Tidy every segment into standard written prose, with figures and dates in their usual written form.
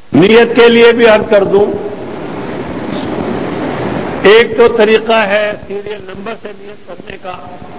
نیت کے لیے بھی عرض کر دوں، ایک تو طریقہ ہے سیریل نمبر سے نیت کرنے کا۔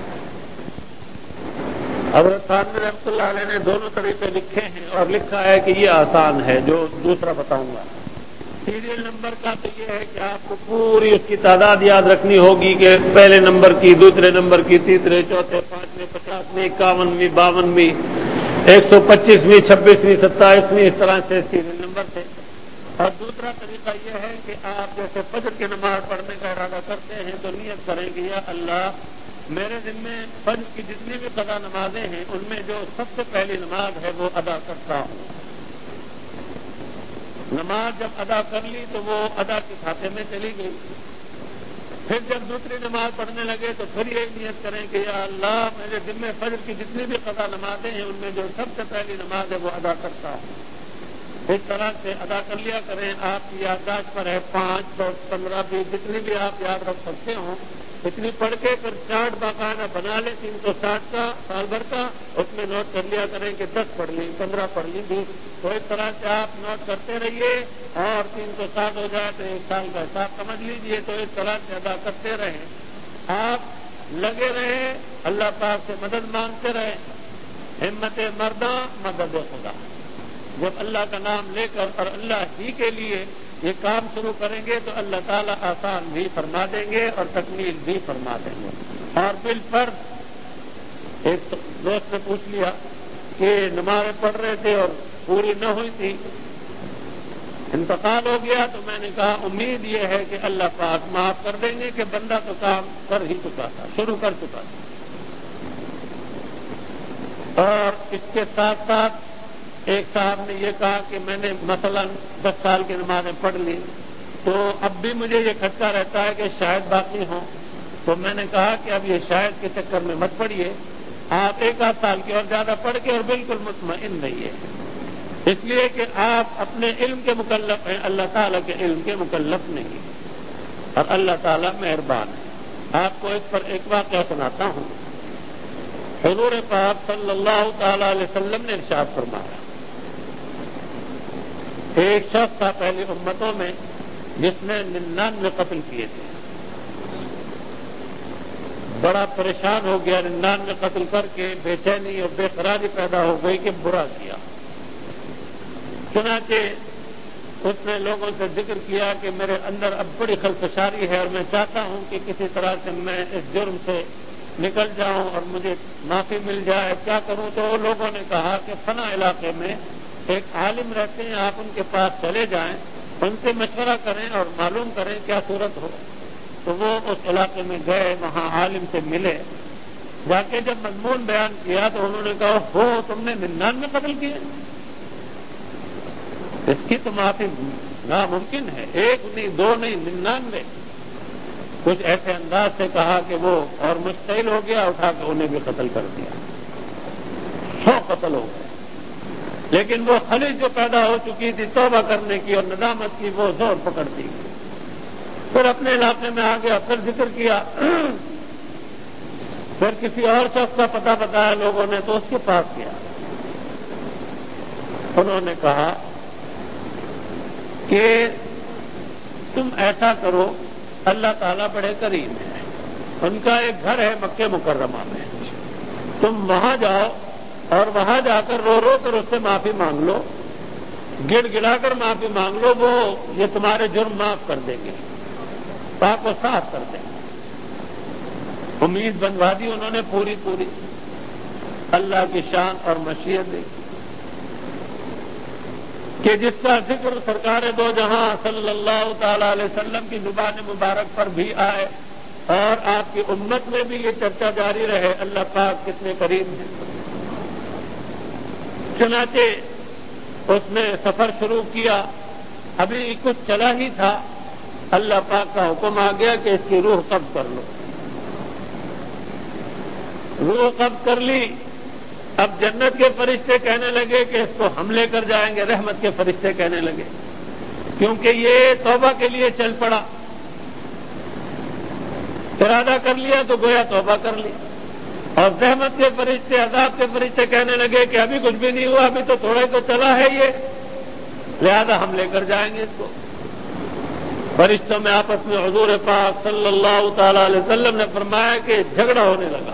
حضرت تھانوی رحمۃ اللہ علیہ نے دونوں طریقے لکھے ہیں اور لکھا ہے کہ یہ آسان ہے جو دوسرا بتاؤں گا۔ سیریل نمبر کا تو یہ ہے کہ آپ کو پوری اس کی تعداد یاد رکھنی ہوگی کہ پہلے نمبر کی، دوسرے نمبر کی، تیسرے، چوتھے، پانچویں، 50ویں، 51ویں، 52ویں، 125ویں، 26ویں، 27ویں، اس طرح سے سیریل نمبر سے۔ اور دوسرا طریقہ یہ ہے کہ آپ جیسے فجر کی نماز پڑھنے کا ارادہ کرتے ہیں تو نیت کریں کہ یا اللہ میرے دن میں فجر کی جتنی بھی قضا نمازیں ہیں ان میں جو سب سے پہلی نماز ہے وہ ادا کرتا ہوں۔ نماز جب ادا کر لی تو وہ ادا کے کھاتے میں چلی گئی۔ پھر جب دوسری نماز پڑھنے لگے تو پھر یہ نیت کریں کہ یا اللہ میرے دن میں فجر کی جتنی بھی قضا نمازیں ہیں ان میں جو سب سے پہلی نماز ہے وہ ادا کرتا ہوں۔ اس طرح سے ادا کر لیا کریں۔ آپ کی یادداشت پر ہے 5، 10، 15، 20 جتنی بھی آپ یاد رکھ سکتے ہوں اتنی پڑھ کے پھر چارٹ باقاعدہ بنا لیں 360 کا سال بھر کا، اس میں نوٹ کر لیا کریں کہ 10 پڑھ لی، 15 پڑھ لی، 20، تو اس طرح سے آپ نوٹ کرتے رہیے اور 360 ہو جائے تو ایک سال کا حساب سمجھ لیجئے، تو اس طرح سے ادا کرتے رہیں۔ آپ لگے رہیں، اللہ پاک سے مدد مانگتے رہیں۔ ہمت مرداں مدد خدا۔ جب اللہ کا نام لے کر اور اللہ ہی کے لیے یہ کام شروع کریں گے تو اللہ تعالیٰ آسان بھی فرما دیں گے اور تکمیل بھی فرما دیں گے۔ اور بالفرض ایک دوست نے پوچھ لیا کہ نمازیں پڑھ رہے تھے اور پوری نہ ہوئی تھی، انتقال ہو گیا، تو میں نے کہا امید یہ ہے کہ اللہ پاک معاف کر دیں گے کہ بندہ تو کام کر ہی چکا تھا، شروع کر چکا تھا۔ اور اس کے ساتھ ساتھ ایک صاحب نے یہ کہا کہ میں نے مثلا 10 سال کی نمازیں پڑھ لی تو اب بھی مجھے یہ کھٹکا رہتا ہے کہ شاید باقی ہوں، تو میں نے کہا کہ اب یہ شاید کے چکر میں مت پڑیے، آپ 1 سال کی اور زیادہ پڑھ کے اور بالکل مطمئن رہیے، اس لیے کہ آپ اپنے علم کے مکلف ہیں، اللہ تعالیٰ کے علم کے مکلف نہیں، اور اللہ تعالیٰ مہربان ہے۔ آپ کو اس پر ایک واقعہ سناتا ہوں۔ حضور پاک صلی اللہ تعالی علیہ وسلم نے ارشاد فرمایا، ایک شخص تھا پہلی امتوں میں جس نے 99 قتل کیے تھے، بڑا پریشان ہو گیا، 99 قتل کر کے بے چینی اور بے قراری پیدا ہو گئی کہ برا کیا۔ چنانچہ اس نے لوگوں سے ذکر کیا کہ میرے اندر اب بڑی خلفشاری ہے اور میں چاہتا ہوں کہ کسی طرح سے میں اس جرم سے نکل جاؤں اور مجھے معافی مل جائے، کیا کروں؟ تو لوگوں نے کہا کہ فلاں علاقے میں ایک عالم رہتے ہیں، آپ ان کے پاس چلے جائیں، ان سے مشورہ کریں اور معلوم کریں کیا صورت ہو۔ تو وہ اس علاقے میں گئے، وہاں عالم سے ملے، جا کے جب مضمون بیان کیا تو انہوں نے کہا ہو تم نے 99 قتل کیے، اس کی تو معافی ناممکن ہے، 1 نہیں 2 نہیں 99۔ کچھ ایسے انداز سے کہا کہ وہ اور مشتعل ہو گیا، اٹھا کے انہیں بھی قتل کر دیا، 100 قتل ہو گئے۔ لیکن وہ خلیج جو پیدا ہو چکی تھی توبہ کرنے کی اور ندامت کی، وہ زور پکڑتی گئی۔ پھر اپنے علاقے میں آ گیا، پھر ذکر کیا، پھر کسی اور شخص کا پتہ بتایا لوگوں نے تو اس کے پاس گیا۔ انہوں نے کہا کہ تم ایسا کرو، اللہ تعالیٰ بڑے کریم ہے، ان کا ایک گھر ہے مکہ مکرمہ میں، تم وہاں جاؤ اور وہاں جا کر رو رو کر اس سے معافی مانگ لو، گڑ گڑا کر معافی مانگ لو، وہ یہ تمہارے جرم معاف کر دیں گے، پاک و صاف کر دیں گے۔ امید بنوا دی انہوں نے پوری پوری، اللہ کی شان اور مشیت دیکھی کہ جس کا ذکر سرکار دو جہاں صلی اللہ تعالی علیہ وسلم کی زبان مبارک پر بھی آئے اور آپ کی امت میں بھی یہ چرچا جاری رہے، اللہ پاک کتنے کریم ہیں۔ چنانچہ اس نے سفر شروع کیا، ابھی کچھ چلا ہی تھا، اللہ پاک کا حکم آ گیا کہ اس کی روح قبض کر لو۔ روح قبض کر لی، اب جنت کے فرشتے کہنے لگے کہ اس کو ہم لے کر جائیں گے، رحمت کے فرشتے کہنے لگے، کیونکہ یہ توبہ کے لیے چل پڑا، ارادہ کر لیا تو گویا توبہ کر لی۔ اور رحمت کے فرشتے، عذاب کے فرشتے کہنے لگے کہ ابھی کچھ بھی نہیں ہوا، ابھی تو تھوڑے تو چلا ہے یہ، لہذا ہم لے کر جائیں گے اس کو۔ فرشتوں میں آپس میں حضور پاک صلی اللہ تعالی علیہ وسلم نے فرمایا کہ جھگڑا ہونے لگا۔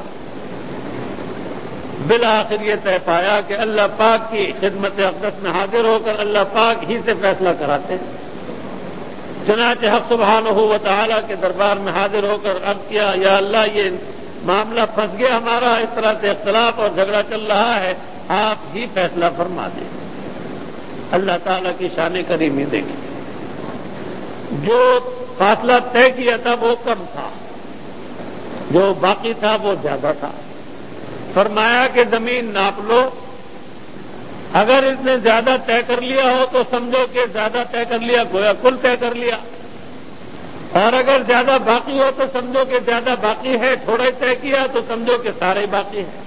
بالآخر یہ طے پایا کہ اللہ پاک کی خدمت اقدس میں حاضر ہو کر اللہ پاک ہی سے فیصلہ کراتے ہیں۔ چنانچہ حق سبحانہ و تعالیٰ کے دربار میں حاضر ہو کر عرض کیا، یا اللہ یہ معاملہ پھنس گیا ہمارا، اس طرح سے اختلاف اور جھگڑا چل رہا ہے، آپ ہی فیصلہ فرما دیں۔ اللہ تعالیٰ کی شان کریمی دیکھیے، جو فاصلہ طے کیا تھا وہ کم تھا، جو باقی تھا وہ زیادہ تھا۔ فرمایا کہ زمین ناپ لو، اگر اس نے زیادہ طے کر لیا ہو تو سمجھو کہ زیادہ طے کر لیا، گویا کل طے کر لیا، اور اگر زیادہ باقی ہو تو سمجھو کہ زیادہ باقی ہے، تھوڑا ہی طے کیا تو سمجھو کہ سارے باقی ہیں۔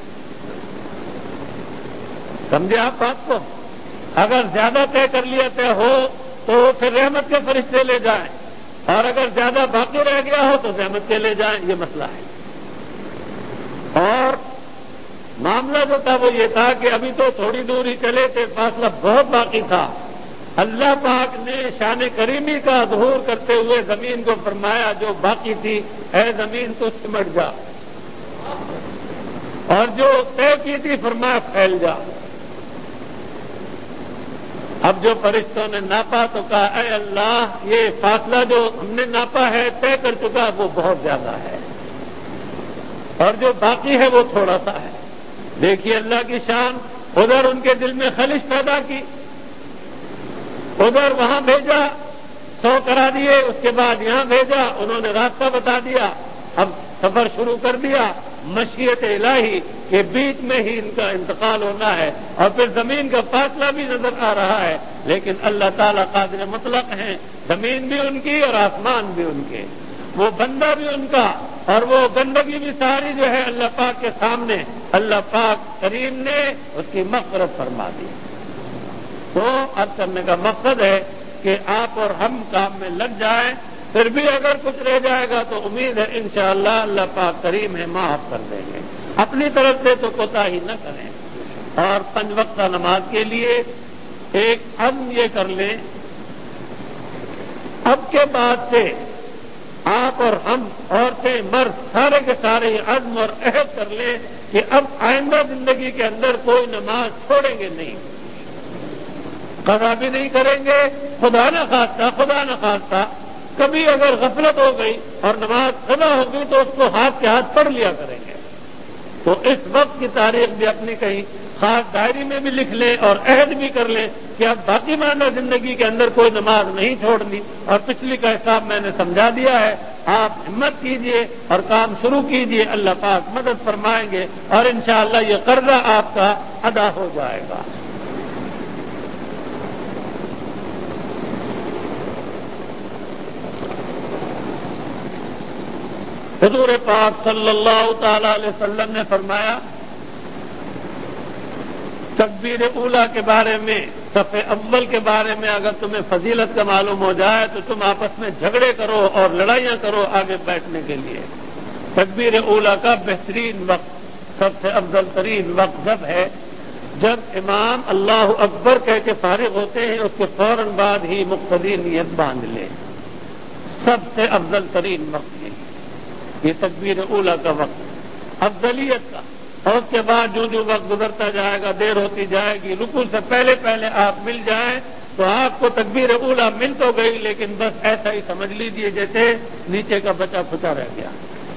سمجھے آپ بات کو؟ اگر زیادہ طے کر لیا طے ہو تو پھر رحمت کے فرشتے لے جائیں، اور اگر زیادہ باقی رہ گیا ہو تو رحمت کے لے جائیں، یہ مسئلہ ہے۔ اور معاملہ جو تھا وہ یہ تھا کہ ابھی تو تھوڑی دور ہی چلے تھے، فاصلہ بہت باقی تھا۔ اللہ پاک نے شان کریمی کا ظہور کرتے ہوئے زمین کو فرمایا جو باقی تھی، اے زمین تو سمٹ جا، اور جو طے کی تھی فرمایا پھیل جا۔ اب جو فرشتوں نے ناپا تو کہا، اے اللہ یہ فاصلہ جو ہم نے ناپا ہے طے کر چکا وہ بہت زیادہ ہے، اور جو باقی ہے وہ تھوڑا سا ہے۔ دیکھیے اللہ کی شان، ادھر ان کے دل میں خلش پیدا کی، ادھر وہاں بھیجا، 100 کرا دیے، اس کے بعد یہاں بھیجا، انہوں نے راستہ بتا دیا، اب سفر شروع کر دیا۔ مشیت الہی کے بیچ میں ہی ان کا انتقال ہونا ہے، اور پھر زمین کا فاصلہ بھی نظر آ رہا ہے، لیکن اللہ تعالیٰ قادر مطلق ہیں، زمین بھی ان کی اور آسمان بھی ان کے، وہ بندہ بھی ان کا، اور وہ گندگی بھی ساری جو ہے اللہ پاک کے سامنے اللہ پاک کریم نے اس کی مغفرت فرما دی۔ تو عرض کرنے کا مقصد ہے کہ آپ اور ہم کام میں لگ جائیں، پھر بھی اگر کچھ رہ جائے گا تو امید ہے انشاءاللہ اللہ پاک کریم ہے، معاف کر دیں گے۔ اپنی طرف سے تو کوتاہی نہ کریں، اور 5 وقتہ نماز کے لیے ایک عزم یہ کر لیں، اب کے بعد سے آپ اور ہم، عورتیں مرد سارے کے سارے عزم اور عہد کر لیں کہ اب آئندہ زندگی کے اندر کوئی نماز چھوڑیں گے نہیں، قضا بھی نہیں کریں گے، خدا نہ خواستہ کبھی اگر غفلت ہو گئی اور نماز قضا ہو گئی تو اس کو ہاتھ کے ہاتھ پڑھ لیا کریں گے۔ تو اس وقت کی تاریخ بھی اپنی کہیں خاص ڈائری میں بھی لکھ لیں اور عہد بھی کر لیں کہ اب باقی ماندہ زندگی کے اندر کوئی نماز نہیں چھوڑنی، اور پچھلی کا حساب میں نے سمجھا دیا ہے۔ آپ ہمت کیجئے اور کام شروع کیجئے، اللہ پاک مدد فرمائیں گے، اور انشاءاللہ یہ قرضہ آپ کا ادا ہو جائے گا۔ حضور پاک صلی اللہ تعالی علیہ وسلم نے فرمایا، تکبیر اولیٰ کے بارے میں، صف اول کے بارے میں اگر تمہیں فضیلت کا معلوم ہو جائے تو تم آپس میں جھگڑے کرو اور لڑائیاں کرو آگے بیٹھنے کے لیے۔ تکبیر اولیٰ کا بہترین وقت، سب سے افضل ترین وقت جب ہے جب امام اللہ اکبر کہہ کے فارغ ہوتے ہیں، اس کے فوراً بعد ہی مقتدی نیت باندھ لیں، سب سے افضل ترین وقت یہ تکبیر اولیٰ کا وقت افضلیت کا۔ اور اس کے بعد جو وقت گزرتا جائے گا، دیر ہوتی جائے گی، رکوع سے پہلے آپ مل جائیں تو آپ کو تکبیر اولیٰ مل تو گئی، لیکن بس ایسا ہی سمجھ لیجئے جیسے نیچے کا بچا کھچا رہ گیا۔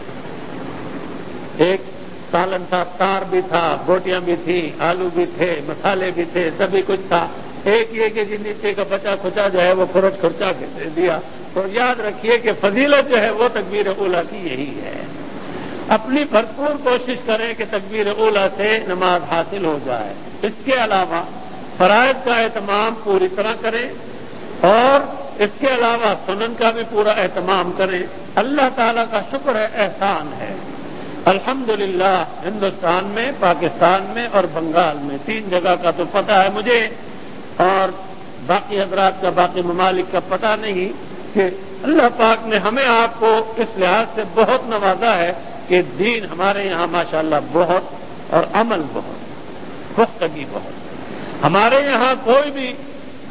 ایک سالن تھا، تار بھی تھا، بوٹیاں بھی تھیں، آلو بھی تھے، مسالے بھی تھے، سبھی کچھ تھا، ایک یہ کہ نیچے کا بچا کھچا جو ہے وہ کھرچ کھرچا کے دے دیا۔ تو یاد رکھیے کہ فضیلت جو ہے وہ تکبیر اولیٰ کی یہی ہے۔ اپنی بھرپور کوشش کریں کہ تکبیر اولیٰ سے نماز حاصل ہو جائے۔ اس کے علاوہ فرائض کا اہتمام پوری طرح کریں، اور اس کے علاوہ سنن کا بھی پورا اہتمام کریں۔ اللہ تعالیٰ کا شکر ہے، احسان ہے، الحمدللہ ہندوستان میں، پاکستان میں اور بنگال میں 3 جگہ کا تو پتہ ہے مجھے، اور باقی حضرات کا، باقی ممالک کا پتہ نہیں، کہ اللہ پاک نے ہمیں آپ کو اس لحاظ سے بہت نوازا ہے کہ دین ہمارے یہاں ماشاءاللہ بہت اور عمل بہت، پختگی بہت۔ ہمارے یہاں کوئی بھی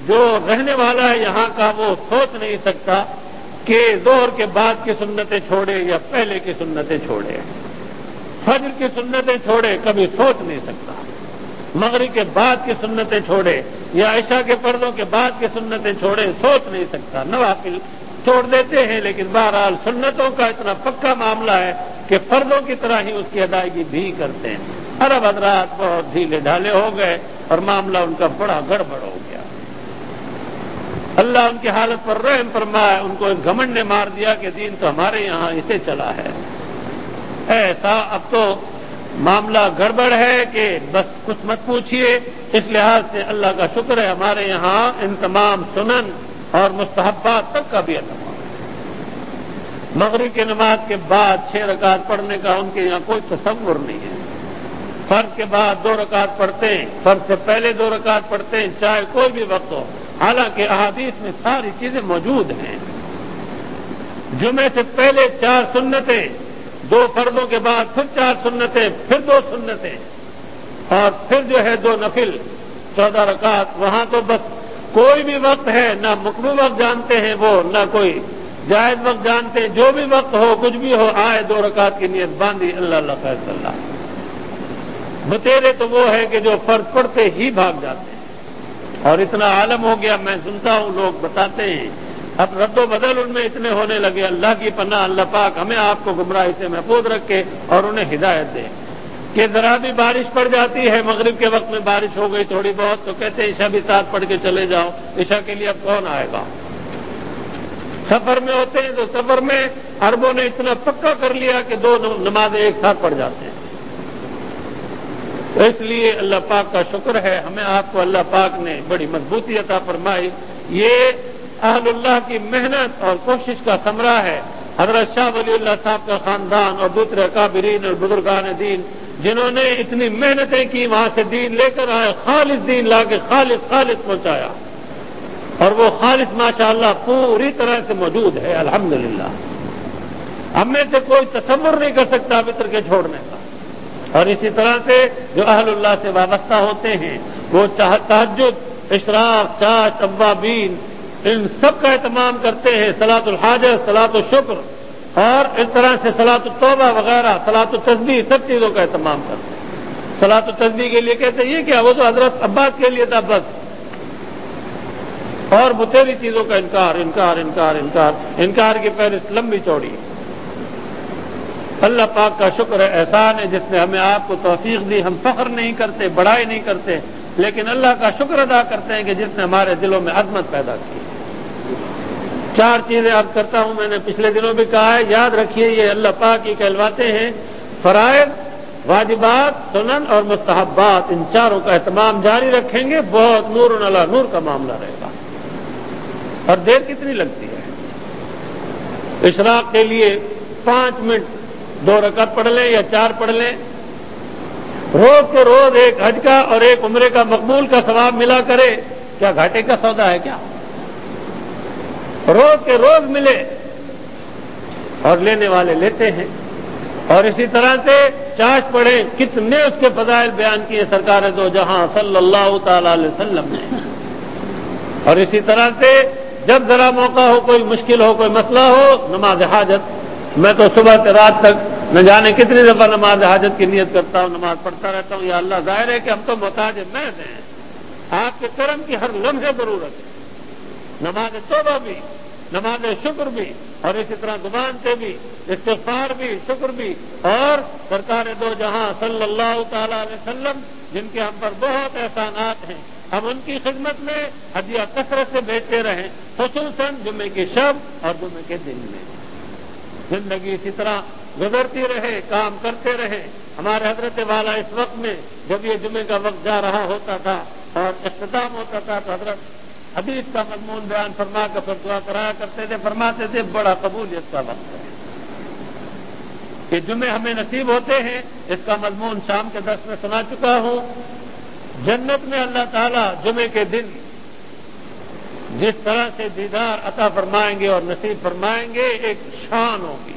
جو رہنے والا ہے یہاں کا وہ سوچ نہیں سکتا کہ ظہر کے بعد کی سنتیں چھوڑے یا پہلے کی سنتیں چھوڑے، فجر کی سنتیں چھوڑے، کبھی سوچ نہیں سکتا، مغرب کے بعد کی سنتیں چھوڑے یا عشاء کے پردوں کے بعد کی سنتیں چھوڑے، سوچ نہیں سکتا، نوافل چھوڑ دیتے ہیں، لیکن بہرحال سنتوں کا اتنا پکا معاملہ ہے کہ فردوں کی طرح ہی اس کی ادائیگی بھی کرتے ہیں۔ عرب حضرات بہت ڈھیلے ڈھالے ہو گئے اور معاملہ ان کا بڑا گڑبڑ ہو گیا۔ اللہ ان کی حالت پر رحم فرمائے، ان کو ایک گھمنڈ نے مار دیا کہ دین تو ہمارے یہاں اسے چلا ہے۔ ایسا اب تو معاملہ گڑبڑ ہے کہ بس کچھ مت پوچھیے۔ اس لحاظ سے اللہ کا شکر ہے ہمارے یہاں ان تمام سنن اور مستحبات تک کا بھی اہتمام ہے۔ مغرب کی نماز کے بعد 6 رکعت پڑھنے کا ان کے یہاں کوئی تصور نہیں ہے۔ فرض کے بعد 2 رکعت پڑھتے ہیں، فرض سے پہلے 2 رکعت پڑھتے ہیں، چاہے کوئی بھی وقت ہو، حالانکہ احادیث میں ساری چیزیں موجود ہیں۔ جمعے سے پہلے 4 سنتیں، 2 فردوں کے بعد پھر 4 سنتیں، پھر 2 سنتیں، اور پھر جو ہے 2 نفل، 14 رکعت۔ وہاں تو بس کوئی بھی وقت ہے، نہ مقبول وقت جانتے ہیں وہ، نہ کوئی جائز وقت جانتے ہیں، جو بھی وقت ہو، کچھ بھی ہو، آئے 2 رکعت کی نیت باندھی، اللہ اللہ خیر صلی اللہ۔ بتیرے تو وہ ہے کہ جو فرض پڑھتے ہی بھاگ جاتے ہیں، اور اتنا عالم ہو گیا، میں سنتا ہوں لوگ بتاتے ہیں، اب رد و بدل ان میں اتنے ہونے لگے۔ اللہ کی پناہ، اللہ پاک ہمیں آپ کو گمراہی سے محفوظ رکھے اور انہیں ہدایت دے کہ ذرا بھی بارش پڑ جاتی ہے، مغرب کے وقت میں بارش ہو گئی تھوڑی بہت، تو کہتے ہیں عشاء بھی ساتھ پڑھ کے چلے جاؤ، عشاء کے لیے اب کون آئے گا؟ سفر میں ہوتے ہیں تو سفر میں عربوں نے اتنا پکا کر لیا کہ 2 نمازیں ایک ساتھ پڑھ جاتے ہیں۔ تو اس لیے اللہ پاک کا شکر ہے، ہمیں آپ کو اللہ پاک نے بڑی مضبوطی عطا فرمائی۔ یہ اہل اللہ کی محنت اور کوشش کا ثمرہ ہے۔ حضرت شاہ ولی اللہ صاحب کا خاندان اور دوسرے اکابرین اور بزرگان دین جنہوں نے اتنی محنتیں کی، وہاں سے دین لے کر آئے، خالص دین لا کے خالص پہنچایا، اور وہ خالص ماشاءاللہ پوری طرح سے موجود ہے الحمدللہ۔ ہم میں سے کوئی تصور نہیں کر سکتا فطر کے چھوڑنے کا۔ اور اسی طرح سے جو اہل اللہ سے وابستہ ہوتے ہیں، وہ تہجد، اشراق، چاشت، اوابین، ان سب کا اہتمام کرتے ہیں، صلاۃ الحاجت، صلاۃ الشکر، اور اس طرح سے صلاۃ التوبہ وغیرہ، صلاۃ التسبیح، سب چیزوں کا اہتمام کرتے ہیں۔ صلاۃ التسبیح کے لیے کہتے ہیں یہ کیا، وہ تو حضرت عباس کے لیے تھا بس، اور بتیری چیزوں کا انکار کی فہرست لمبی چوڑی ہے۔ اللہ پاک کا شکر ہے، احسان ہے جس نے ہمیں آپ کو توفیق دی۔ ہم فخر نہیں کرتے، بڑائی نہیں کرتے، لیکن اللہ کا شکر ادا کرتے ہیں کہ جس نے ہمارے دلوں میں عظمت پیدا کی۔ 4 چیزیں عرض کرتا ہوں، میں نے پچھلے دنوں بھی کہا ہے، یاد رکھیے یہ اللہ پاک کی کہلواتے ہیں، فرائض، واجبات، سنن اور مستحبات، ان 4 کا اہتمام جاری رکھیں گے، بہت نور علی نور کا معاملہ رہے گا۔ اور دیر کتنی لگتی ہے؟ اشراق کے لیے 5 منٹ 2 رکعت پڑھ لیں یا 4 پڑھ لیں، روز کے روز ایک حج کا اور ایک عمرے کا مقبول کا ثواب ملا کرے، کیا گھاٹے کا سودا ہے کیا؟ روز کے روز ملے، اور لینے والے لیتے ہیں۔ اور اسی طرح سے چاشت پڑھیں، کتنے اس کے فضائل بیان کیے سرکار دو جہاں صلی اللہ تعالی علیہ وسلم نے۔ اور اسی طرح سے جب ذرا موقع ہو، کوئی مشکل ہو، کوئی مسئلہ ہو، نماز حاجت، میں تو صبح سے رات تک نہ جانے کتنی دفعہ نماز حاجت کی نیت کرتا ہوں، نماز پڑھتا رہتا ہوں۔ یا اللہ، ظاہر ہے کہ ہم تو محتاج محض ہیں، آپ کے کرم کی ہر لمحے ضرورت ہے۔ نماز توبہ بھی، نماز شکر بھی، اور اسی طرح زبان سے بھی، استغفار بھی، شکر بھی، اور سرکار دو جہاں صلی اللہ تعالی علیہ وسلم جن کے ہم پر بہت احسانات ہیں، ہم ان کی خدمت میں ہدیہ کثرت سے بھیجتے رہیں، خصوصاً جمعے کی شب اور جمعے کے دن میں۔ زندگی اسی طرح گزرتی رہے، کام کرتے رہے۔ ہمارے حضرت والا اس وقت میں جب یہ جمعے کا وقت جا رہا ہوتا تھا اور اختتام ہوتا تھا تو حضرت حدیث کا مضمون بیان فرما کر پھر دعا کرایا کرتے تھے، فرماتے تھے بڑا قبولیت کا وقت ہے کہ جمعے ہمیں نصیب ہوتے ہیں۔ اس کا مضمون شام کے درس میں سنا چکا ہوں۔ جنت میں اللہ تعالیٰ جمعے کے دن جس طرح سے دیدار عطا فرمائیں گے اور نصیب فرمائیں گے، ایک شان ہوگی۔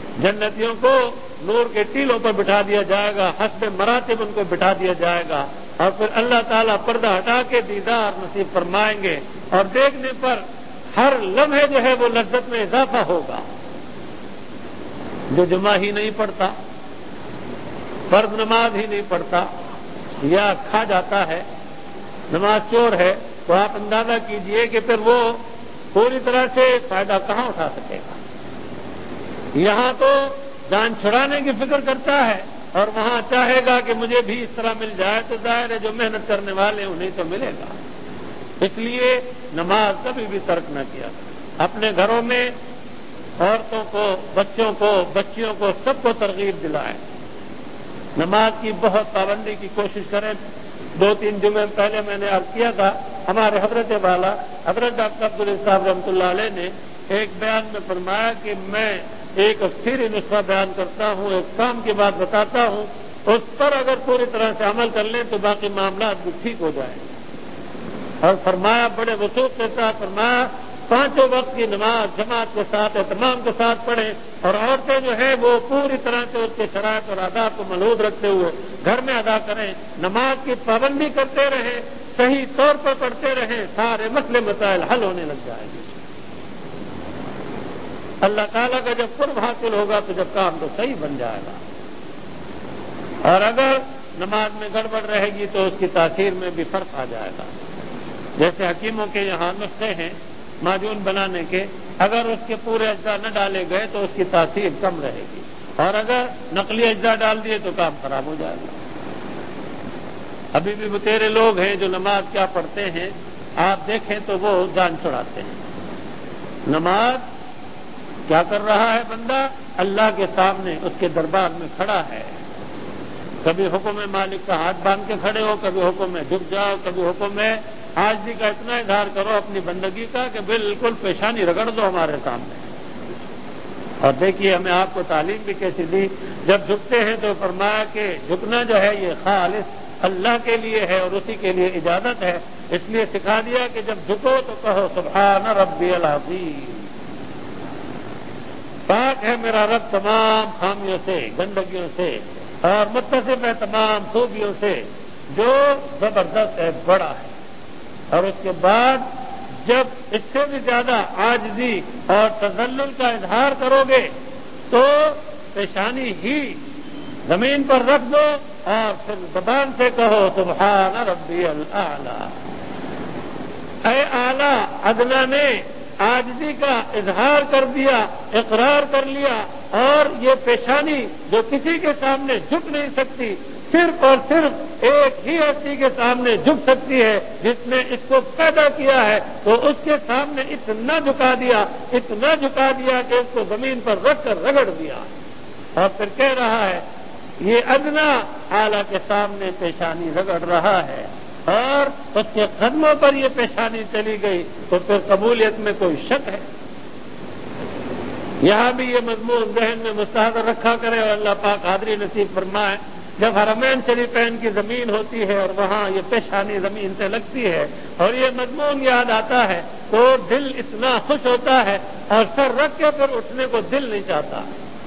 جنتیوں کو نور کے ٹیلوں پر بٹھا دیا جائے گا، حسب مراتب ان کو بٹھا دیا جائے گا، اور پھر اللہ تعالیٰ پردہ ہٹا کے دیدار نصیب فرمائیں گے، اور دیکھنے پر ہر لمحے جو ہے وہ لذت میں اضافہ ہوگا۔ جو جمعہ ہی نہیں پڑھتا، فرض نماز ہی نہیں پڑھتا، یا کھا جاتا ہے، نماز چور ہے، تو آپ اندازہ کیجئے کہ پھر وہ پوری طرح سے فائدہ کہاں اٹھا سکے گا۔ یہاں تو جان چھڑانے کی فکر کرتا ہے، اور وہاں چاہے گا کہ مجھے بھی اس طرح مل جائے، تو ظاہر ہے جو محنت کرنے والے انہیں تو ملے گا۔ اس لیے نماز کبھی بھی ترک نہ کیا۔ اپنے گھروں میں عورتوں کو، بچوں کو، بچیوں کو، سب کو ترغیب دلائیں، نماز کی بہت پابندی کی کوشش کریں۔ 2-3 جمعے پہلے میں نے عرض کیا تھا، ہمارے حضرت والا حضرت ڈاکٹر عبدالعزیز صاحب رحمۃ اللہ علیہ نے ایک بیان میں فرمایا کہ میں ایک اختصاری نسخہ بیان کرتا ہوں، ایک کام کی بات بتاتا ہوں، اس پر اگر پوری طرح سے عمل کر لیں تو باقی معاملات بھی ٹھیک ہو جائیں۔ اور فرمایا، بڑے وثوق کے ساتھ فرمایا، 5 وقت کی نماز جماعت کے ساتھ اہتمام کے ساتھ پڑھیں، اور عورتیں جو ہے وہ پوری طرح سے اس کے شرائط اور آداب کو ملحوظ رکھتے ہوئے گھر میں ادا کریں، نماز کی پابندی کرتے رہیں، صحیح طور پر پڑھتے رہیں، سارے مسئلے مسائل حل ہونے لگ جائیں گے۔ اللہ تعالیٰ کا جب قرب حاصل ہوگا تو جب کام تو صحیح بن جائے گا، اور اگر نماز میں گڑبڑ رہے گی تو اس کی تاثیر میں بھی فرق آ جائے گا۔ جیسے حکیموں کے یہاں نسخے ہیں معجون بنانے کے، اگر اس کے پورے اجزاء نہ ڈالے گئے تو اس کی تاثیر کم رہے گی، اور اگر نقلی اجزاء ڈال دیے تو کام خراب ہو جائے گا۔ ابھی بھی بتیرے لوگ ہیں جو نماز کیا پڑھتے ہیں، آپ دیکھیں تو وہ جان چھڑاتے ہیں۔ نماز کیا کر رہا ہے بندہ؟ اللہ کے سامنے اس کے دربار میں کھڑا ہے، کبھی حکم مالک کا ہاتھ باندھ کے کھڑے ہو، کبھی حکم میں جھک جاؤ، کبھی حکم میں عاجزی کا اتنا اظہار کرو اپنی بندگی کا کہ بالکل پیشانی رگڑ دو ہمارے سامنے۔ اور دیکھیے ہمیں آپ کو تعلیم بھی کیسی دی، جب جھکتے ہیں تو فرمایا کہ جھکنا جو ہے یہ خالص اللہ کے لیے ہے اور اسی کے لیے اجازت ہے، اس لیے سکھا دیا کہ جب جھکو تو کہو سبحان ربی العظیم، پاک ہے میرا رب تمام خامیوں سے، گندگیوں سے، اور متصف ہے تمام خوبیوں سے، جو زبردست ہے، بڑا ہے۔ اور اس کے بعد جب اس سے بھی زیادہ عاجزی اور تذلل کا اظہار کرو گے تو پیشانی ہی زمین پر رکھ دو اور پھر زبان سے کہو سبحان ربی الاعلی۔ اے اعلیٰ ادنا نے عاجزی کا اظہار کر دیا، اقرار کر لیا، اور یہ پیشانی جو کسی کے سامنے جھک نہیں سکتی، صرف اور صرف ایک ہی ہستی کے سامنے جھک سکتی ہے جس نے اس کو پیدا کیا ہے، تو اس کے سامنے اتنا جھکا دیا کہ اس کو زمین پر رکھ کر رگڑ دیا، اور پھر کہہ رہا ہے یہ ادنا اعلیٰ کے سامنے پیشانی رگڑ رہا ہے، اور اس کے قدموں پر یہ پیشانی چلی گئی، تو پھر قبولیت میں کوئی شک ہے؟ یہاں بھی یہ مضمون ذہن میں مستحضر رکھا کرے، اور اللہ پاک حاضری نصیب فرمائے۔ جب حرمین شریفین کی زمین ہوتی ہے اور وہاں یہ پیشانی زمین سے لگتی ہے اور یہ مضمون یاد آتا ہے تو دل اتنا خوش ہوتا ہے، اور سر رکھ کے پھر اٹھنے کو دل نہیں چاہتا۔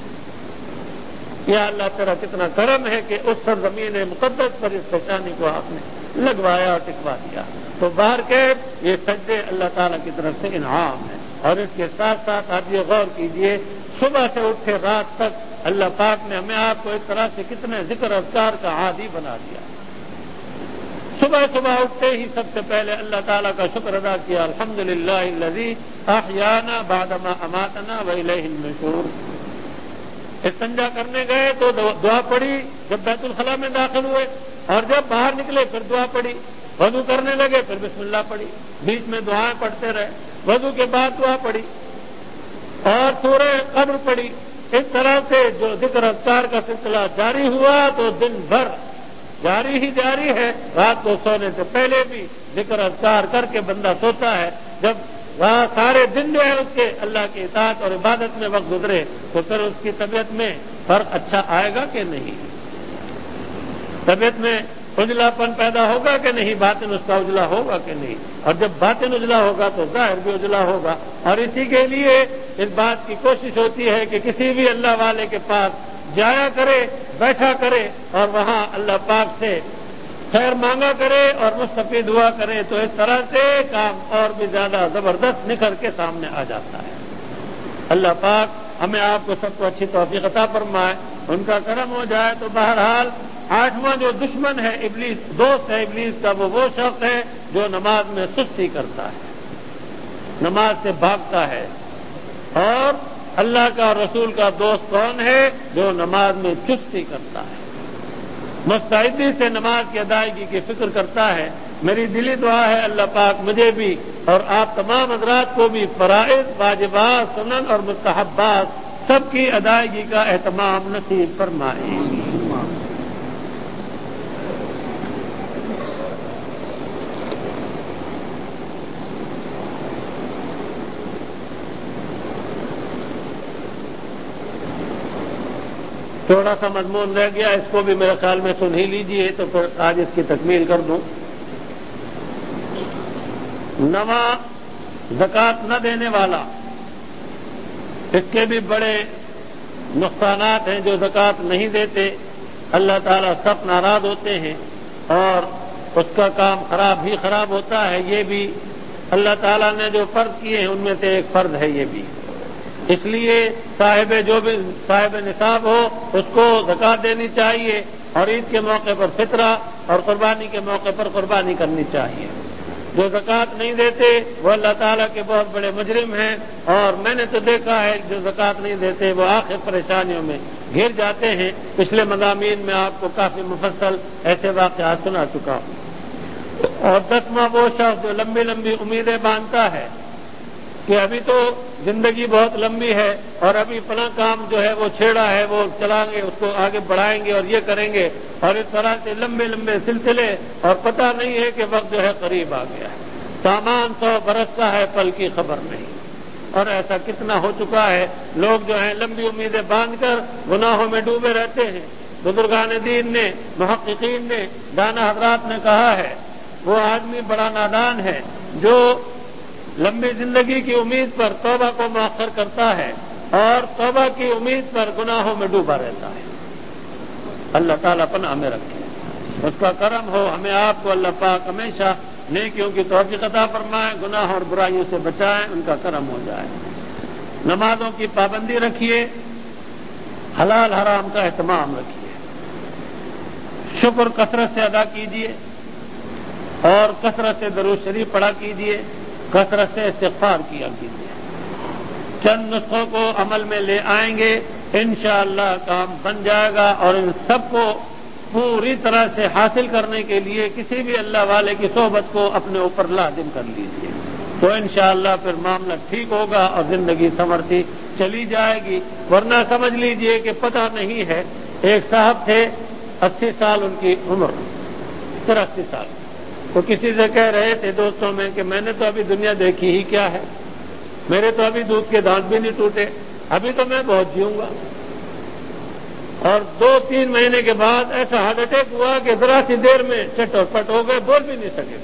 یا اللہ تیرا کتنا کرم ہے کہ اس سرزمین مقدس پر اس پیشانی کو آپ نے لگوایا اور ٹکوا دیا۔ تو باہر کے یہ سجدے اللہ تعالیٰ کی طرف سے انعام ہے، اور اس کے ساتھ ساتھ آپ یہ غور کیجئے، صبح سے اٹھے رات تک اللہ پاک نے ہمیں آپ کو ایک طرح سے کتنے ذکر اذکار کا عادی بنا دیا۔ صبح صبح اٹھتے ہی سب سے پہلے اللہ تعالیٰ کا شکر ادا کیا، الحمدللہ الذی احیانا بعدما اماتنا والیہ النشور۔ استنجا کرنے گئے تو دعا پڑھی، جب بیت الخلاء میں داخل ہوئے، اور جب باہر نکلے پھر دعا پڑھی، وضو کرنے لگے پھر بسم اللہ پڑھی، بیچ میں دعائیں پڑھتے رہے، وضو کے بعد دعا پڑھی اور سورہ قدر پڑھی۔ اس طرح سے جو ذکر اذکار کا سلسلہ جاری ہوا تو دن بھر جاری ہی جاری ہے۔ رات کو سونے سے پہلے بھی ذکر اذکار کر کے بندہ سوتا ہے۔ جب وہاں سارے دن جو ہے اس کے اللہ کی اطاعت اور عبادت میں وقت گزرے تو پھر اس کی طبیعت میں فرق اچھا آئے گا کہ نہیں؟ طبیعت میں اجلا پن پیدا ہوگا کہ نہیں؟ باطن اس کا اجلا ہوگا کہ نہیں؟ اور جب باطن اجلا ہوگا تو ظاہر بھی اجلا ہوگا، اور اسی کے لیے اس بات کی کوشش ہوتی ہے کہ کسی بھی اللہ والے کے پاس جایا کرے، بیٹھا کرے، اور وہاں اللہ پاک سے خیر مانگا کرے اور مستفید ہوا کرے تو اس طرح سے کام اور بھی زیادہ زبردست نکھر کے سامنے آ جاتا ہے۔ اللہ پاک ہمیں آپ کو سب کو اچھی توفیق عطا فرمائے، ان کا کرم ہو جائے تو بہرحال آٹھواں جو دشمن ہے ابلیس، دوست ہے ابلیس کا، وہ شخص ہے جو نماز میں سستی کرتا ہے، نماز سے بھاگتا ہے۔ اور اللہ کا رسول کا دوست کون ہے؟ جو نماز میں چستی کرتا ہے، مستعدی سے نماز کی ادائیگی کی فکر کرتا ہے۔ میری دلی دعا ہے اللہ پاک مجھے بھی اور آپ تمام حضرات کو بھی فرائض، واجبات، سنن اور مستحبات سب کی ادائیگی کا اہتمام نصیب فرمائے۔ تھوڑا سا مضمون رہ گیا، اس کو بھی میرے خیال میں سن ہی لیجیے تو پھر آج اس کی تکمیل کر دوں۔ نواں زکوٰۃ نہ دینے والا، اس کے بھی بڑے نقصانات ہیں۔ جو زکوٰۃ نہیں دیتے اللہ تعالیٰ سخت ناراض ہوتے ہیں اور اس کا کام خراب ہی خراب ہوتا ہے۔ یہ بھی اللہ تعالیٰ نے جو فرض کیے ہیں ان میں سے ایک فرض ہے یہ بھی۔ اس لیے جو بھی صاحب نصاب ہو اس کو زکوٰۃ دینی چاہیے اور عید کے موقع پر فطرہ اور قربانی کے موقع پر قربانی کرنی چاہیے۔ جو زکوٰۃ نہیں دیتے وہ اللہ تعالیٰ کے بہت بڑے مجرم ہیں، اور میں نے تو دیکھا ہے جو زکوٰۃ نہیں دیتے وہ آخر پریشانیوں میں گھر جاتے ہیں۔ پچھلے مضامین میں آپ کو کافی مفصل ایسے واقعات سنا چکا ہوں۔ اور 10واں وہ شخص جو لمبی لمبی امیدیں باندھتا ہے کہ ابھی تو زندگی بہت لمبی ہے اور ابھی فلاں کام جو ہے وہ چھیڑا ہے وہ چلائیں گے، اس کو آگے بڑھائیں گے اور یہ کریں گے، اور اس طرح سے لمبے لمبے سلسلے، اور پتہ نہیں ہے کہ وقت جو ہے قریب آ گیا ہے۔ سامان 100 برس کا ہے، پل کی خبر نہیں۔ اور ایسا کتنا ہو چکا ہے، لوگ جو ہیں لمبی امیدیں باندھ کر گناہوں میں ڈوبے رہتے ہیں۔ بزرگان دین نے، محققین نے، دانا حضرات نے کہا ہے وہ آدمی بڑا نادان ہے جو لمبی زندگی کی امید پر توبہ کو مؤخر کرتا ہے اور توبہ کی امید پر گناہوں میں ڈوبا رہتا ہے۔ اللہ تعالیٰ پناہ میں رکھے، اس کا کرم ہو، ہمیں آپ کو اللہ پاک ہمیشہ نیکیوں کی توفیق عطا فرمائے، گناہ اور برائیوں سے بچائیں، ان کا کرم ہو جائے۔ نمازوں کی پابندی رکھیے، حلال حرام کا اہتمام رکھیے، شکر کثرت سے ادا کیجیے اور کثرت سے درود شریف پڑھا کیجیے، کثرت سے استغفار کیا کیجیے۔ چند نسخوں کو عمل میں لے آئیں گے انشاءاللہ کام بن جائے گا، اور ان سب کو پوری طرح سے حاصل کرنے کے لیے کسی بھی اللہ والے کی صحبت کو اپنے اوپر لازم کر لیجیے تو انشاءاللہ پھر معاملہ ٹھیک ہوگا اور زندگی سنورتی چلی جائے گی۔ ورنہ سمجھ لیجیے کہ پتہ نہیں ہے، ایک صاحب تھے 80 سال ان کی عمر، 83 سال، تو کسی سے کہہ رہے تھے دوستوں میں کہ میں نے تو ابھی دنیا دیکھی ہی کیا ہے، میرے تو ابھی دودھ کے دانت بھی نہیں ٹوٹے، ابھی تو میں بہت جیوں گا۔ اور 2-3 مہینے کے بعد ایسا ہارٹ اٹیک ہوا کہ ذرا سی دیر میں چٹ اور پٹ ہو گئے، بول بھی نہیں سکے۔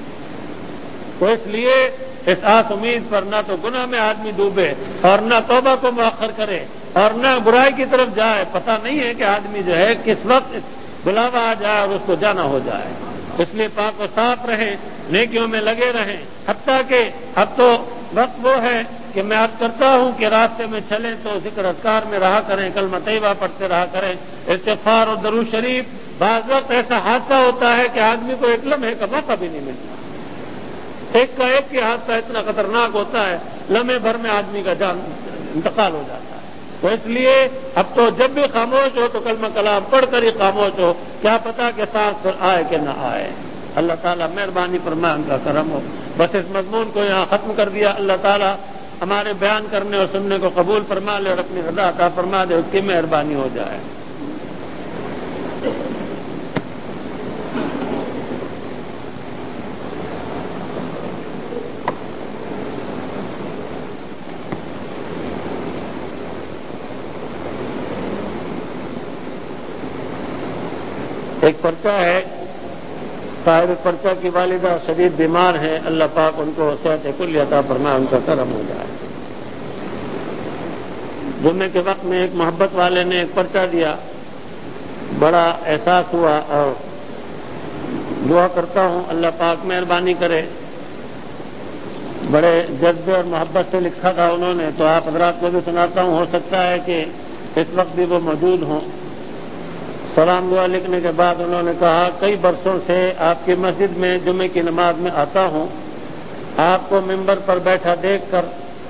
تو اس لیے اس آس امید پر نہ تو گناہ میں آدمی ڈوبے اور نہ توبہ کو مؤخر کرے اور نہ برائی کی طرف جائے۔ پتہ نہیں ہے کہ آدمی جو ہے کس وقت بلاوا آ جائے اور اس کو جانا ہو جائے۔ اس لیے پاک و صاف رہیں، نیکیوں میں لگے رہیں، حتیٰ کہ اب تو وقت وہ ہے کہ میں عرض کرتا ہوں کہ راستے میں چلیں تو ذکر اذکار میں رہا کریں، کلمہ طیبہ پڑھتے رہا کریں، استغفار اور درود شریف۔ بعض وقت ایسا حادثہ ہوتا ہے کہ آدمی کو ایک لمحے کا موقع بھی نہیں ملتا، ایک کا ایک کی حادثہ اتنا خطرناک ہوتا ہے، لمحے بھر میں آدمی کا جان انتقال ہو جاتا ہے۔ تو اس لیے اب تو جب بھی خاموش ہو تو کلمہ کلام پڑھ کر ہی خاموش ہو، کیا پتا کہ سانس پھر آئے کہ نہ آئے۔ اللہ تعالیٰ مہربانی فرمائے، ان کا کرم ہو۔ بس اس مضمون کو یہاں ختم کر دیا۔ اللہ تعالیٰ ہمارے بیان کرنے اور سننے کو قبول فرما لے اور اپنی رضا عطا فرما دے، اس کی مہربانی ہو جائے۔ ایک پرچہ ہے، صاحب پرچہ کی والدہ شدید بیمار ہیں، اللہ پاک ان کو صحت کل عطا فرمائے، ان کا کرم ہو جائے۔ جمعے کے وقت میں ایک محبت والے نے ایک پرچہ دیا، بڑا احساس ہوا اور دعا کرتا ہوں اللہ پاک مہربانی کرے. بڑے جذبے اور محبت سے لکھا تھا انہوں نے، تو آپ حضرات کو بھی سناتا ہوں، ہو سکتا ہے کہ اس وقت بھی وہ موجود ہوں. سلام دعا لکھنے کے بعد انہوں نے کہا کئی برسوں سے آپ کی مسجد میں جمعے کی نماز میں آتا ہوں، آپ کو ممبر پر بیٹھا دیکھ کر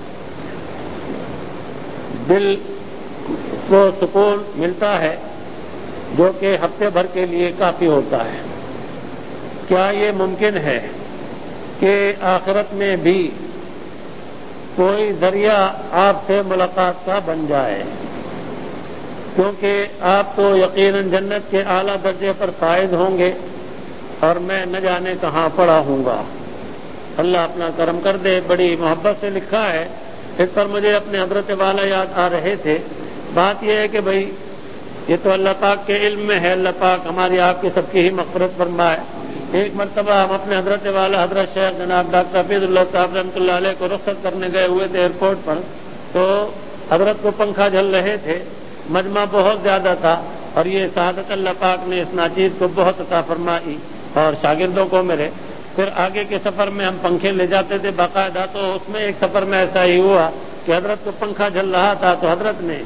دل کو سکون ملتا ہے جو کہ ہفتے بھر کے لیے کافی ہوتا ہے. کیا یہ ممکن ہے کہ آخرت میں بھی کوئی ذریعہ آپ سے ملاقات کا بن جائے؟ کیونکہ آپ تو یقیناً جنت کے اعلیٰ درجے پر فائز ہوں گے اور میں نہ جانے کہاں پڑا ہوں گا. اللہ اپنا کرم کر دے. بڑی محبت سے لکھا ہے. اس پر مجھے اپنے حضرت والا یاد آ رہے تھے. بات یہ ہے کہ بھائی یہ تو اللہ پاک کے علم میں ہے، اللہ پاک ہماری آپ کی سب کی ہی مغفرت فرمائے. ایک مرتبہ ہم اپنے حضرت والا حضرت شیخ جناب ڈاکٹر حفیظ اللہ صاحب رحمۃ اللہ علیہ کو رخصت کرنے گئے ہوئے تھے ایئرپورٹ پر، تو حضرت کو پنکھا جھل رہے تھے، مجمع بہت زیادہ تھا، اور یہ سعادت اللہ پاک نے اس ناچیز کو بہت عطا فرمائی اور شاگردوں کو میرے. پھر آگے کے سفر میں ہم پنکھے لے جاتے تھے باقاعدہ، تو اس میں ایک سفر میں ایسا ہی ہوا کہ حضرت کو پنکھا جھل رہا تھا تو حضرت نے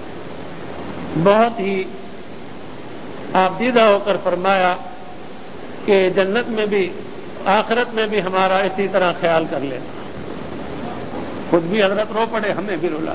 بہت ہی آبدیدہ ہو کر فرمایا کہ جنت میں بھی آخرت میں بھی ہمارا اسی طرح خیال کر لینا. خود بھی حضرت رو پڑے، ہمیں بھی رلا.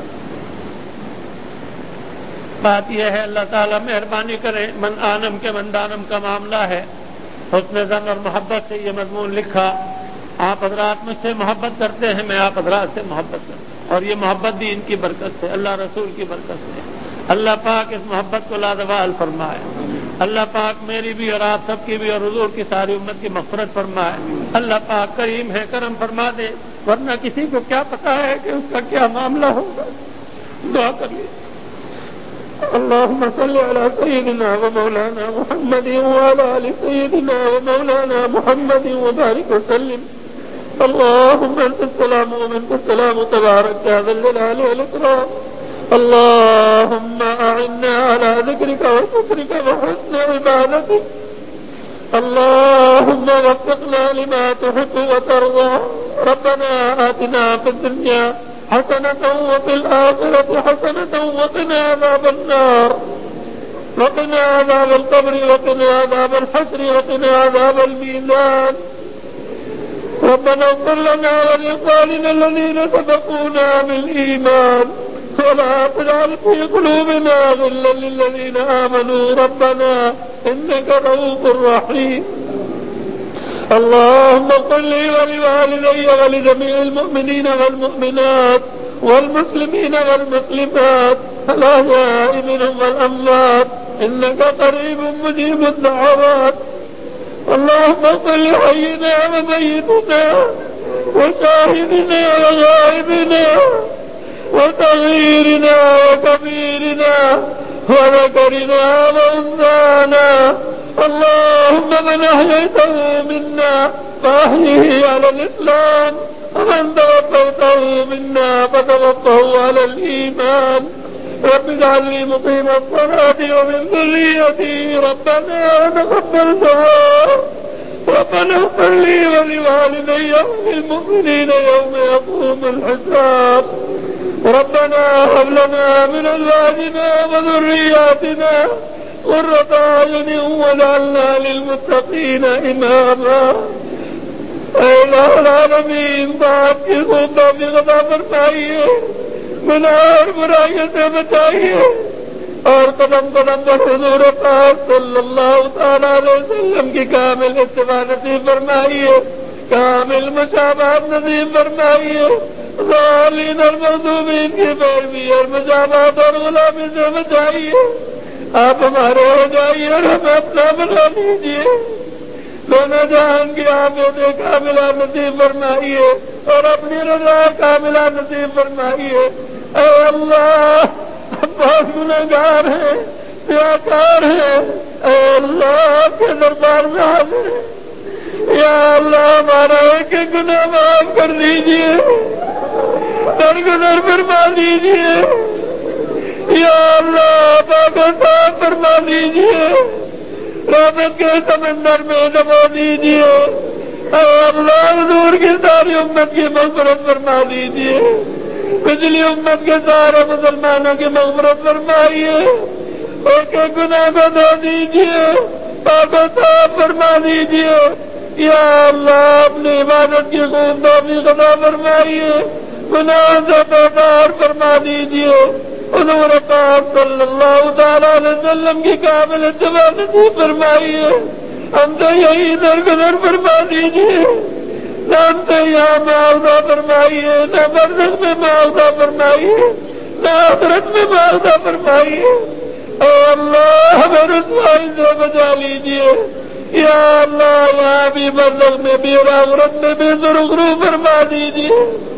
بات یہ ہے اللہ تعالیٰ مہربانی کرے. من آنم کے مندانم کا معاملہ ہے. حسن ظن اور محبت سے یہ مضمون لکھا. آپ حضرات مجھ سے محبت کرتے ہیں، میں آپ حضرات سے محبت کرتا ہوں، اور یہ محبت بھی ان کی برکت سے، اللہ رسول کی برکت سے. اللہ پاک اس محبت کو لازوال فرمائے. اللہ پاک میری بھی اور آپ سب کی بھی اور حضور کی ساری امت کی مغفرت فرمائے. اللہ پاک کریم ہے، کرم فرما دے، ورنہ کسی کو کیا پتا ہے کہ اس کا کیا معاملہ ہوگا. دعا کر لیجیے. اللهم صل على سيدنا ومولانا محمد وعلى آل سيدنا ومولانا محمد وبارك وسلم. اللهم أنت السلام ومنك السلام تبارك يا ذا الجلال والإكرام. اللهم أعنا على ذكرك وشكرك وحسن عبادتك. اللهم وفقنا لما تحب وترضى. ربنا آتنا في الدنيا حسنة وفي الآخرة حسنة وقنا عذاب النار، وقنا عذاب القبر، وقنا عذاب الحشر، وقنا عذاب الميزان. ربنا اغفر لنا ولإخواننا الذين سبقونا بالإيمان ولا تجعل في قلوبنا غلا للذين آمنوا ربنا إنك رؤوف رحيم. اللهم اغفر لي ولوالدي ولجميع المؤمنين والمؤمنات والمسلمين والمسلمات الأحياء منهم والأموات إنك قريب مجيب الدعوات. اللهم اغفر لحينا وميتنا وشاهدنا وغائبنا وصغيرنا وكبيرنا وذكرنا وأنثانا. اللهم من أحييته منا فأحيه على الإسلام، ومن توفيته منا فتوفه على الإيمان. رب اجعلني مقيم الصلاة ومن ذريتي ربنا تقبل دعاء. ربنا اغفر لي ولوالدي وللمؤمنين يوم يقوم الحساب. ربنا هب لنا من أزواجنا وذرياتنا قرة أعين واجعلنا للمتقين إماما. اے الہ العالمین، بات کی خدا بھی غدا فرمائیے، گناہ اور برائیوں سے بچائیے، اور قدم قدم پر حضور پاک صلی اللہ تعالی علیہ وسلم کی کامل اتباع نصیب فرمائیے، کامل مشابہت نصیب فرمائیے. ضالین اور مغضوبین کی پیروی اور مشابہت اور غلامی سے بچائیے. آپ ہمارے ہو جائیے اور ہمیں اپنا بنا لیجیے. دونوں جہان کی آفت کاملہ نصیب فرمائیے اور اپنی رضا کاملہ نصیب فرمائیے. اے اللہ، بہت گنہگار ہیں، سیاکار ہیں، اے اللہ کے دربار میں حاضر ہیں. یا اللہ، ہمارا ایک ایک گناہ معاف کر دیجیے، درگزر فرما دیجیے. یا اللہ، پاک و صاف فرما دیجیے. رحمت کے سمندر میں ڈبو دیجیے. اے اللہ حضور کی ساری امت کی مغفرت فرما دیجیے. پچھلی امت کے سارے مسلمانوں کی مغفرت فرمائیے. ایک ایک گناہ کو دھو دیجیے, پاک و صاف فرما دیجیے. یا اللہ اپنی عبادت کی خوب توفیق عطا فرمائیے. گناہ سے بیدار فرما دیجیے. حضور پاک صلی اللہ تعالی علیہ وسلم کی کامل اتباع نصیب فرمائیے. ہم سے یہی درگزر فرما دیجیے. نہ ہم سے یہاں معاوضہ فرمائیے, نہ برزخ میں معاوضہ فرمائیے, نہ آخرت میں معاوضہ فرمائیے. اے اللہ ہمیں رسوائی سے بچا لیجیے. یا اللہ یہاں بھی برزخ میں بھی اور آخرت میں بھی سرخرو فرما دیجیے.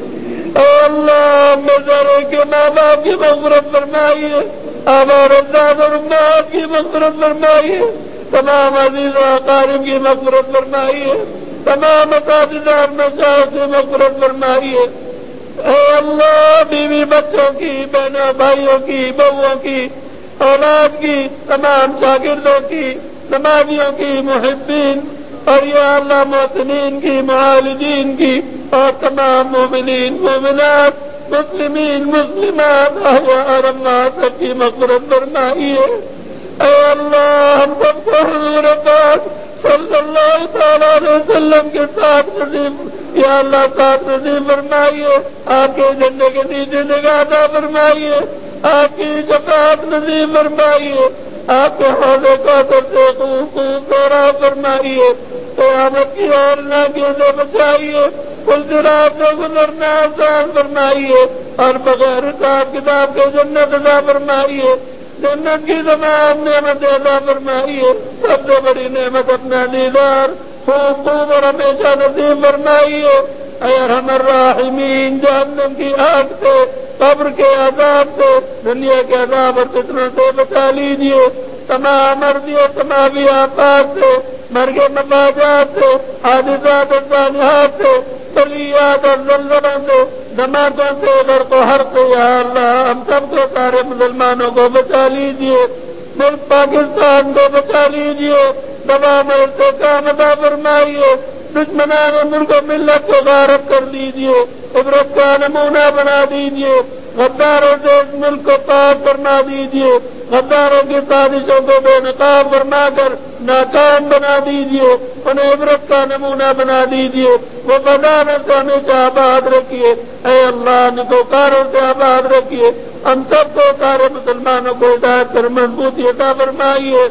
اے اللہ میرے کے ماں باپ کی مغفرت فرمائیے. ہمارے ازواج اور امہات کی مغفرت فرمائیے. تمام عزیز و اقارب کی مغفرت فرمائیے. تمام اساتذہ مشائخ کی مغفرت فرمائیے. اے اللہ بیوی بچوں کی, بہنوں بھائیوں کی, بہوؤں کی, اولاد کی, تمام شاگردوں کی, نمازیوں کی, محبین اور یا اللہ محسنین کی, معالجین کی اور تمام مومنین مومنات, مسلمین مسلمات احیاء اور اموات سب کی مغفرت فرمائیے. اے اللہ ہم سب کو حضور پاک صلی اللہ تعالی علیہ وسلم کے ساتھ نصیب یا اللہ ساتھ نصیب فرمائیے. آپ کے جھنڈے کے نیچے نگاہ عطا فرمائیے. آپ کی شفاعت نصیب فرمائیے. آپ کے حوضے کوثر سے خوب خوب دورہ فرمائیے. قیامت کی اور ناکیوں سے بچائیے. صراط سے گزرنا آسان فرمائیے اور بغیر حساب کتاب کے جنت عطا فرمائیے. جنت کی تمام نعمتیں عطا فرمائیے. سب سے بڑی نعمت اپنا دیدار خوب خوب اور ہمیشہ نصیب فرمائیے. اے ارحم الراحمین جہنم کی آگ سے, قبر کے عذاب سے, دنیا کے عذاب اور فتنوں سے بچا لیجیے. تمام ارضی اور سماوی آفات سے, مرگ مفاجات سے, حادثات اور سانحات سے, بلیات اور زلزلوں سے, دھماکوں سے, غرق و حرق سے یا اللہ ہم سب کو سارے مسلمانوں کو بچا لیجیے. ملک پاکستان کو بچا لیجیے. تمام سے کام عطا فرمائیے. دشمنان ملک و ملت کو غارت کر دیجیے. عبرت کا نمونہ بنا دیجیے. غداروں سے اس ملک کو پاک فرما دیجیے. غداروں کی سازشوں کو بے نقاب فرما کر ناکام بنا دیجیے. انہیں عبرت کا نمونہ بنا دیجیے. وہ بدانوں سے ہمیشہ آباد رکھیے. اے اللہ نکوکاروں سے آباد رکھیے. ہم سب کو سارے مسلمانوں کو ہدایت کر مضبوطی عطا فرمائیے.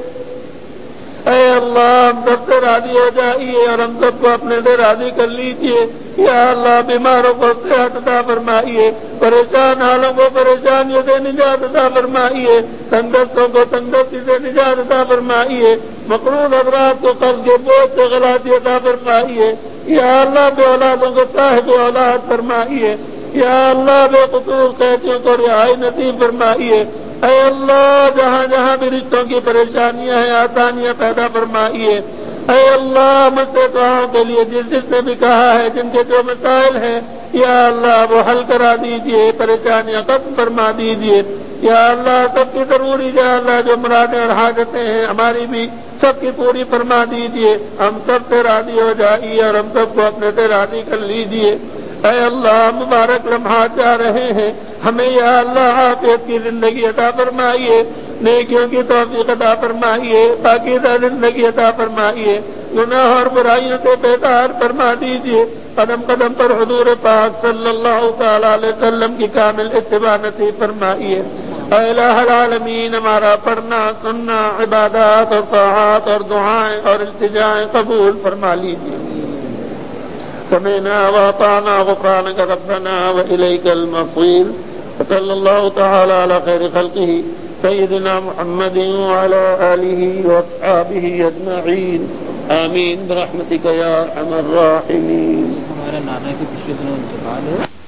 اے اللہ ہم سب سے راضی ہو جائیے اور ہم سب کو اپنے سے راضی کر لیجیے. یا اللہ بیماروں کو صحت عطا فرمائیے. پریشان حالوں کو پریشانیوں سے نجات عطا فرمائیے. تندرستوں کو تندرستی سے نجات عطا فرمائیے. مقروض حضرات کو قرض کے بوجھ سے غلاطی عطا فرمائیے. یا اللہ بے اولادوں کو صاحب اولاد فرمائیے. یا اللہ بے قصور قیدیوں کو رہائی نصیب فرمائیے. اے اللہ جہاں جہاں بھی رشتوں کی پریشانیاں ہیں آسانیاں پیدا فرمائیے. اے اللہ مجھ سے دعاؤں کے لیے جس نے بھی کہا ہے, جن کے جو مسائل ہیں یا اللہ وہ حل کرا دیجیے. پریشانیاں ختم فرما دیجیے. یا اللہ سب کی ضروری یا اللہ جو مرادیں اور حاجتیں ہیں ہماری بھی سب کی پوری فرما دیجیے. ہم سب سے راضی ہو جائیے اور ہم سب کو اپنے سے راضی کر لیجیے. اے اللہ مبارک لمحات جا رہے ہیں, ہمیں یا اللہ عافیت کی زندگی عطا فرمائیے. نیکیوں کی توفیق عطا فرمائیے. پاکیزہ زندگی عطا فرمائیے. گناہ اور برائیوں سے بیدار فرما دیجیے. قدم قدم پر حضور پاک صلی اللہ تعالی علیہ وسلم کی کامل اتباع نصیب فرمائیے. اے الہ العالمین ہمارا پڑھنا سننا عبادات اور طاعات اور دعائیں اور التجائیں قبول فرما لیجیے. سمعنا واطعنا غفرانك ربنا وإليك المصير. صلی اللہ تعالی علی خیر خلقہ سیدنا محمد وعلى آلہ واصحابہ اجمعین. آمین برحمتک یا ارحم الراحمین. ہمارے نانا کے پچھلے دنوں انتقال ہے.